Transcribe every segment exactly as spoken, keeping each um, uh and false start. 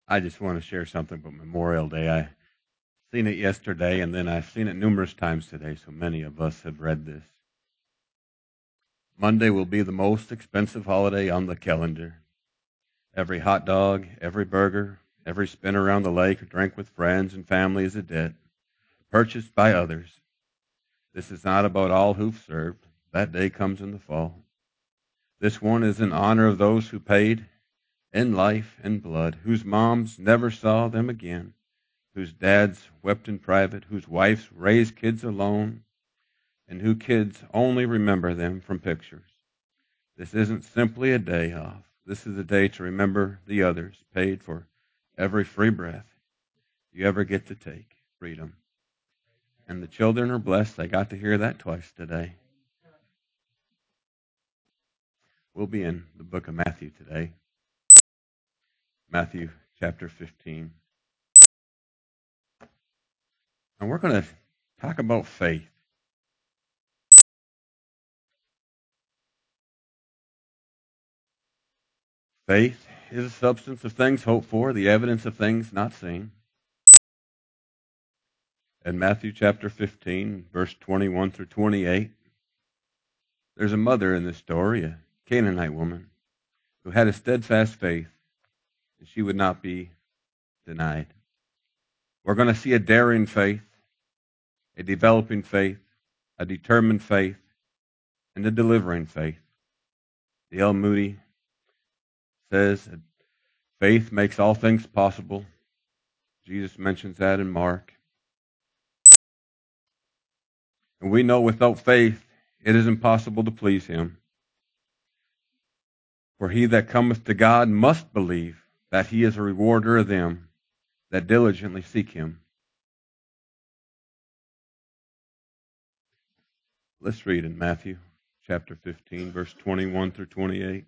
I just want to share something about Memorial Day. I seen it yesterday, and then I've seen it numerous times today, so many of us have read this. Monday will be the most expensive holiday on the calendar. Every hot dog, every burger, every spin around the lake or drink with friends and family is a debt, purchased by others. This is not about all who've served. That day comes in the fall. This one is in honor of those who paid in life and blood, whose moms never saw them again, whose dads wept in private, whose wives raised kids alone, and whose kids only remember them from pictures. This isn't simply a day off. This is a day to remember the others paid for every free breath you ever get to take. Freedom. And the children are blessed. They got to hear that twice today. We'll be in the book of Matthew today. Matthew chapter fifteen. And we're going to talk about faith. Faith is the substance of things hoped for, the evidence of things not seen. In Matthew chapter fifteen, verse twenty-one through twenty-eight, there's a mother in this story, a Canaanite woman, who had a steadfast faith, and she would not be denied. We're going to see a daring faith, a developing faith, a determined faith, and a delivering faith. D L Moody says that faith makes all things possible. Jesus mentions that in Mark. And we know without faith it is impossible to please him. For he that cometh to God must believe that he is a rewarder of them that diligently seek him. Let's read in Matthew chapter fifteen, verse twenty-one through twenty-eight.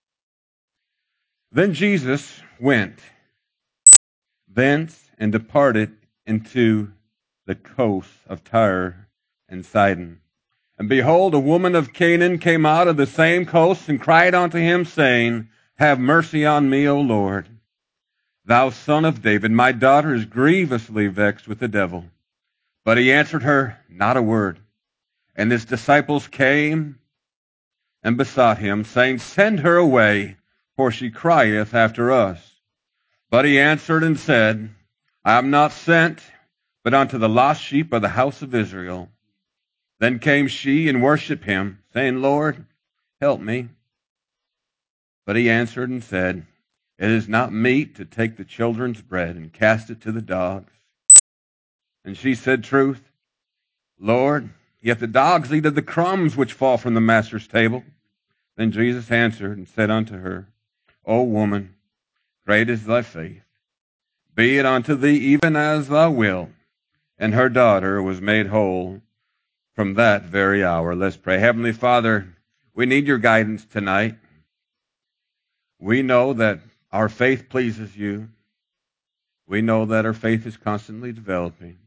Then Jesus went thence and departed into the coast of Tyre and Sidon. And behold, a woman of Canaan came out of the same coast and cried unto him, saying, Have mercy on me, O Lord, thou son of David. My daughter is grievously vexed with the devil. But he answered her not a word. And his disciples came and besought him, saying, Send her away, for she crieth after us. But he answered and said, I am not sent, but unto the lost sheep of the house of Israel. Then came she and worshipped him, saying, Lord, help me. But he answered and said, It is not meet to take the children's bread and cast it to the dogs. And she said, Truth, Lord, yet the dogs eat of the crumbs which fall from the master's table. Then Jesus answered and said unto her, O woman, great is thy faith. Be it unto thee even as thou wilt. And her daughter was made whole from that very hour. Let's pray. Heavenly Father, we need your guidance tonight. We know that our faith pleases you. We know that our faith is constantly developing.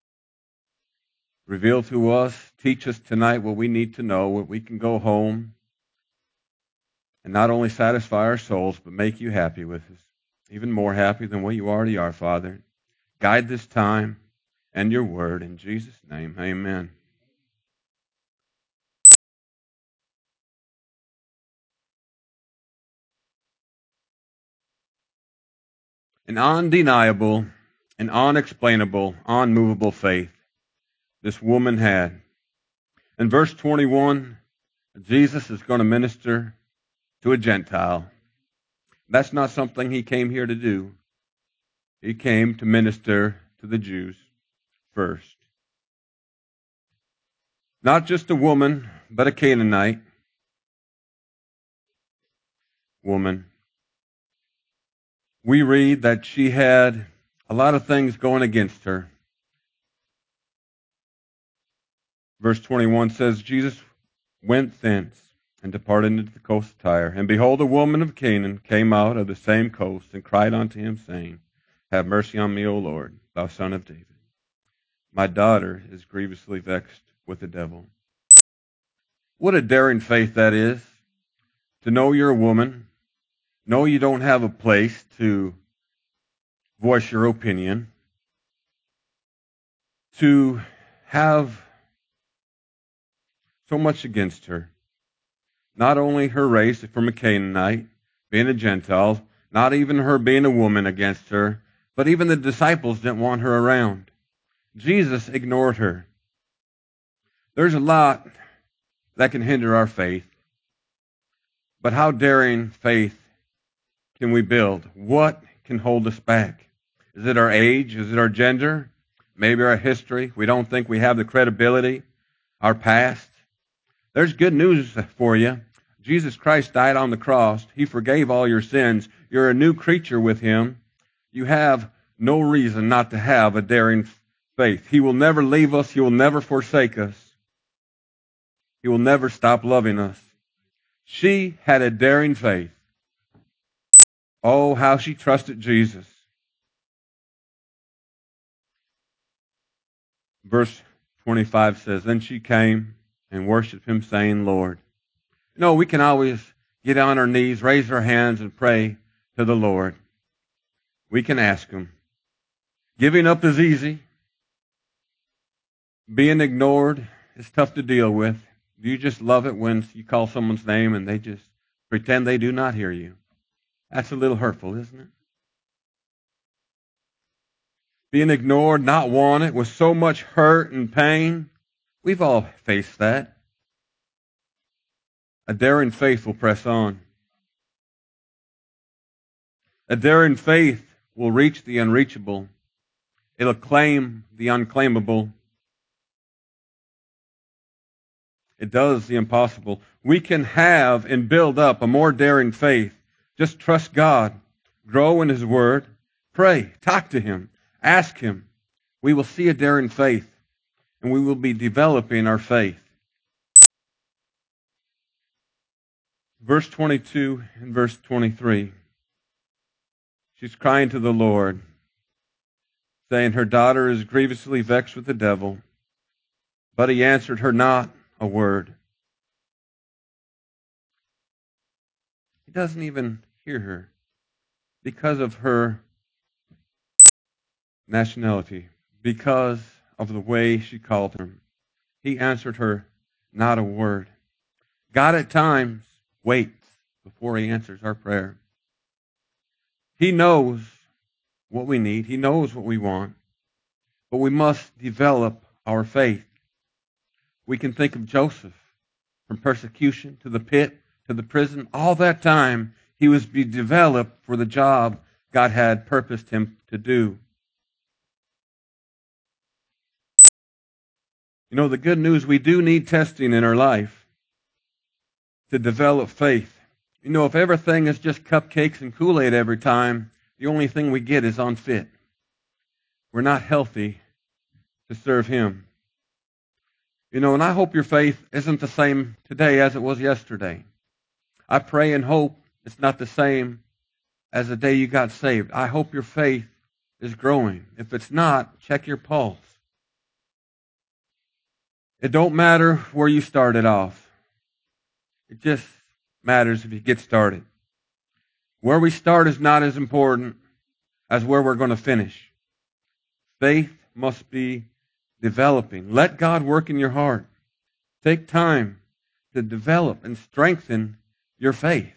Reveal to us, teach us tonight what we need to know, what we can go home and not only satisfy our souls, but make you happy with us, even more happy than what you already are, Father. Guide this time and your word in Jesus' name. Amen. An undeniable, an unexplainable, unmovable faith this woman had. In verse twenty-one, Jesus is going to minister to a Gentile. That's not something he came here to do. He came to minister to the Jews first. Not just a woman, but a Canaanite woman. We read that she had a lot of things going against her. Verse twenty-one says, Jesus went thence and departed into the coast of Tyre. And behold, a woman of Canaan came out of the same coast and cried unto him, saying, Have mercy on me, O Lord, thou son of David. My daughter is grievously vexed with the devil. What a daring faith that is, to know you're a woman, know you don't have a place to voice your opinion, to have so much against her. Not only her race from a Canaanite, being a Gentile, not even her being a woman against her, but even the disciples didn't want her around. Jesus ignored her. There's a lot that can hinder our faith, but how daring faith can we build? What can hold us back? Is it our age? Is it our gender? Maybe our history? We don't think we have the credibility, our past. There's good news for you. Jesus Christ died on the cross. He forgave all your sins. You're a new creature with Him. You have no reason not to have a daring faith. He will never leave us. He will never forsake us. He will never stop loving us. She had a daring faith. Oh, how she trusted Jesus. Verse twenty-five says, Then she came and worshiped Him, saying, Lord. You know, we can always get on our knees, raise our hands, and pray to the Lord. We can ask Him. Giving up is easy. Being ignored is tough to deal with. Do you just love it when you call someone's name and they just pretend they do not hear you? That's a little hurtful, isn't it? Being ignored, not wanted, with so much hurt and pain. We've all faced that. A daring faith will press on. A daring faith will reach the unreachable. It'll claim the unclaimable. It does the impossible. We can have and build up a more daring faith. Just trust God. Grow in His Word. Pray. Talk to Him. Ask Him. We will see a daring faith, and we will be developing our faith. Verse twenty-two and verse twenty-three. She's crying to the Lord, saying her daughter is grievously vexed with the devil. But He answered her not a word. He doesn't even hear her because of her nationality, because of the way she called him. He answered her not a word. God at times waits before He answers our prayer. He knows what we need. He knows what we want. But we must develop our faith. We can think of Joseph, from persecution to the pit to the prison. All that time, he was being developed for the job God had purposed him to do. You know, the good news, we do need testing in our life to develop faith. You know, if everything is just cupcakes and Kool-Aid every time, the only thing we get is unfit. We're not healthy to serve Him. You know, and I hope your faith isn't the same today as it was yesterday. I pray and hope it's not the same as the day you got saved. I hope your faith is growing. If it's not, check your pulse. It don't matter where you started off. It just matters if you get started. Where we start is not as important as where we're going to finish. Faith must be developing. Let God work in your heart. Take time to develop and strengthen your faith.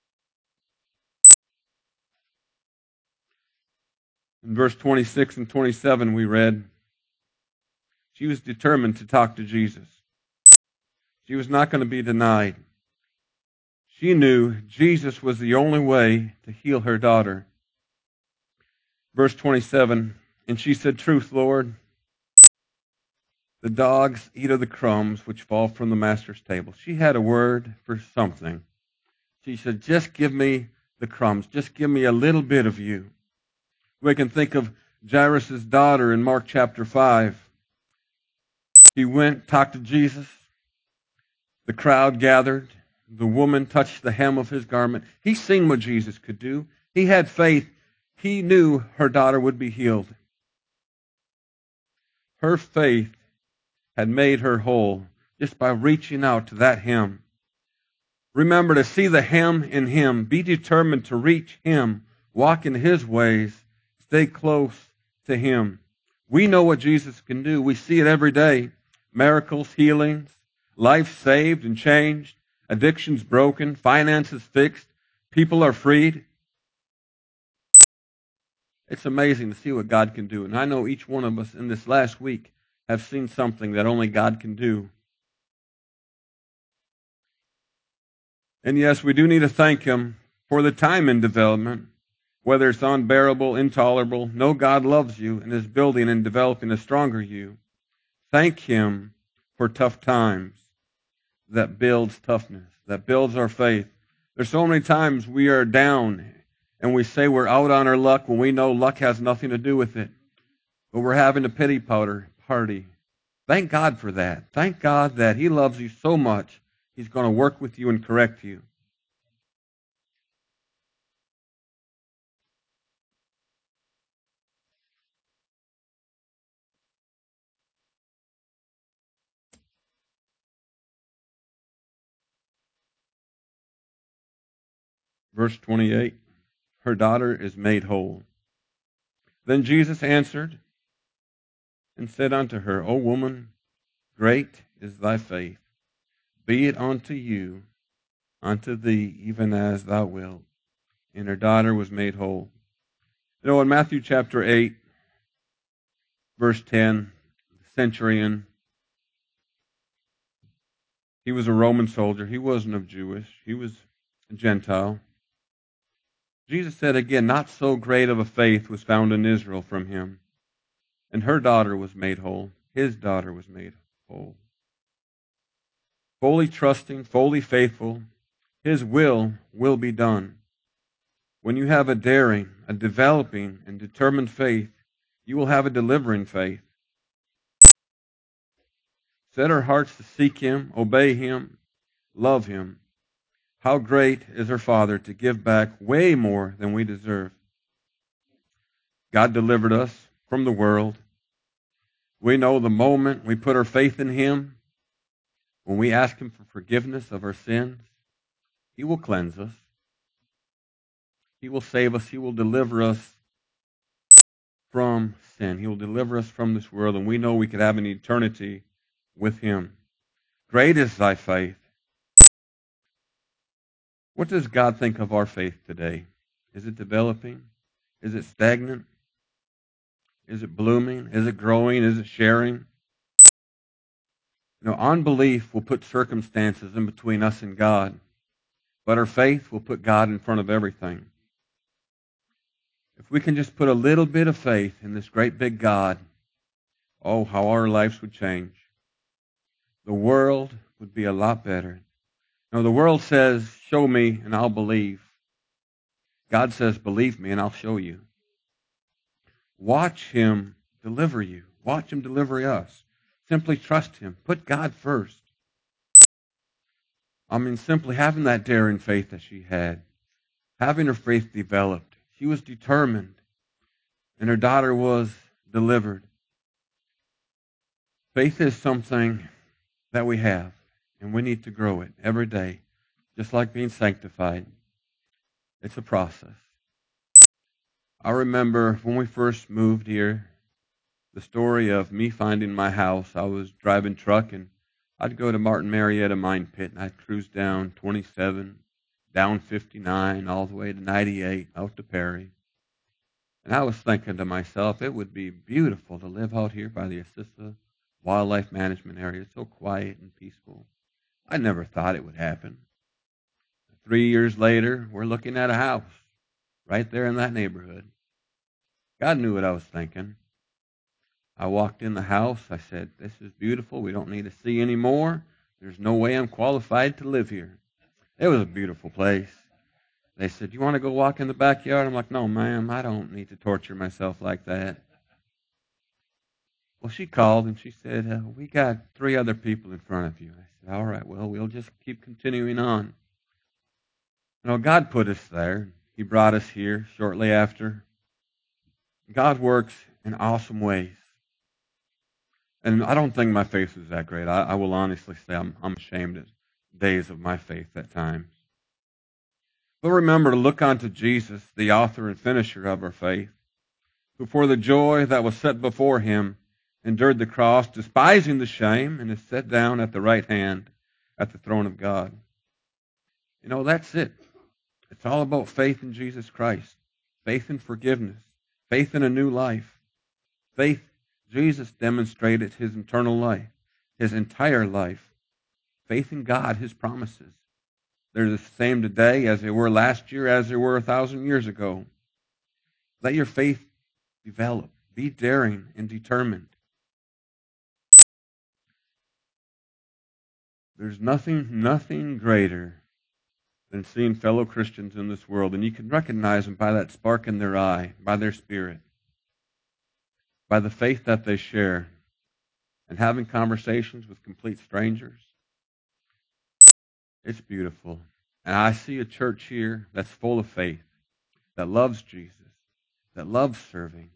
In verse twenty-six and twenty-seven we read, she was determined to talk to Jesus. She was not going to be denied. She knew Jesus was the only way to heal her daughter. Verse twenty-seven, and she said, Truth, Lord, the dogs eat of the crumbs which fall from the master's table. She had a word for something. She said, just give me the crumbs. Just give me a little bit of you. We can think of Jairus' daughter in Mark chapter five. He went, talked to Jesus. The crowd gathered. The woman touched the hem of His garment. He seen what Jesus could do. He had faith. He knew her daughter would be healed. Her faith had made her whole just by reaching out to that hem. Remember to see the hem in Him. Be determined to reach Him. Walk in His ways. Stay close to Him. We know what Jesus can do. We see it every day. Miracles, healings, life saved and changed, addictions broken, finances fixed, people are freed. It's amazing to see what God can do. And I know each one of us in this last week have seen something that only God can do. And yes, we do need to thank Him for the time in development, whether it's unbearable, intolerable. Know God loves you and is building and developing a stronger you. Thank Him for tough times that builds toughness, that builds our faith. There's so many times we are down and we say we're out on our luck when we know luck has nothing to do with it. But we're having a pity powder party. Thank God for that. Thank God that He loves you so much, He's going to work with you and correct you. Verse twenty-eight, her daughter is made whole. Then Jesus answered and said unto her, O woman, great is thy faith. Be it unto you, unto thee, even as thou wilt. And her daughter was made whole. You know, in Matthew chapter eight, verse ten, the centurion, he was a Roman soldier. He wasn't of Jewish. He was a Gentile. Jesus said again, not so great of a faith was found in Israel from him. And her daughter was made whole. His daughter was made whole. Fully trusting, fully faithful, His will will be done. When you have a daring, a developing, and determined faith, you will have a delivering faith. Set our hearts to seek Him, obey Him, love Him. How great is our Father to give back way more than we deserve. God delivered us from the world. We know the moment we put our faith in Him, when we ask Him for forgiveness of our sins, He will cleanse us. He will save us. He will deliver us from sin. He will deliver us from this world, and we know we could have an eternity with Him. Great is thy faith. What does God think of our faith today? Is it developing? Is it stagnant? Is it blooming? Is it growing? Is it sharing? You know, unbelief will put circumstances in between us and God, but our faith will put God in front of everything. If we can just put a little bit of faith in this great big God, oh, how our lives would change. The world would be a lot better. Now, the world says, show me and I'll believe. God says, believe me and I'll show you. Watch Him deliver you. Watch Him deliver us. Simply trust Him. Put God first. I mean, simply having that daring faith that she had, having her faith developed. She was determined, and her daughter was delivered. Faith is something that we have, and we need to grow it every day, just like being sanctified. It's a process. I remember when we first moved here, the story of me finding my house. I was driving truck, and I'd go to Martin Marietta mine pit, and I'd cruise down twenty-seven, down fifty-nine, all the way to ninety-eight, out to Perry. And I was thinking to myself, it would be beautiful to live out here by the Assista Wildlife Management Area. It's so quiet and peaceful. I never thought it would happen. Three years later, we're looking at a house right there in that neighborhood. God knew what I was thinking. I walked in the house. I said, this is beautiful. We don't need to see any more. There's no way I'm qualified to live here. It was a beautiful place. They said, you want to go walk in the backyard? I'm like, no, ma'am, I don't need to torture myself like that. Well, she called and she said, uh, we got three other people in front of you. I said, all right, well, we'll just keep continuing on. You know, God put us there. He brought us here shortly after. God works in awesome ways. And I don't think my faith was that great. I, I will honestly say I'm, I'm ashamed of days of my faith at times. But remember to look unto Jesus, the author and finisher of our faith. who for the joy that was set before him endured the cross, despising the shame, and is set down at the right hand at the throne of God. You know, that's it. It's all about faith in Jesus Christ, faith in forgiveness, faith in a new life. Faith, Jesus demonstrated his eternal life, his entire life. Faith in God, his promises. They're the same today as they were last year, as they were a thousand years ago. Let your faith develop. Be daring and determined. There's nothing, nothing greater than seeing fellow Christians in this world, and you can recognize them by that spark in their eye, by their spirit, by the faith that they share, and having conversations with complete strangers. It's beautiful. And I see a church here that's full of faith, that loves Jesus, that loves serving.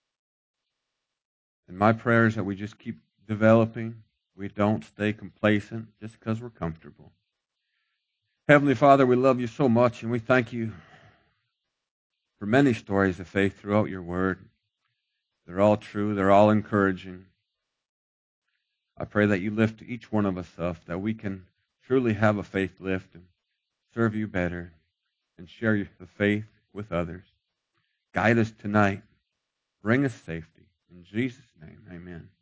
And my prayer is that we just keep developing. We don't stay complacent just because we're comfortable. Heavenly Father, we love you so much, and we thank you for many stories of faith throughout your word. They're all true. They're all encouraging. I pray that you lift each one of us up, that we can truly have a faith lift and serve you better and share the faith with others. Guide us tonight. Bring us safety. In Jesus' name, amen.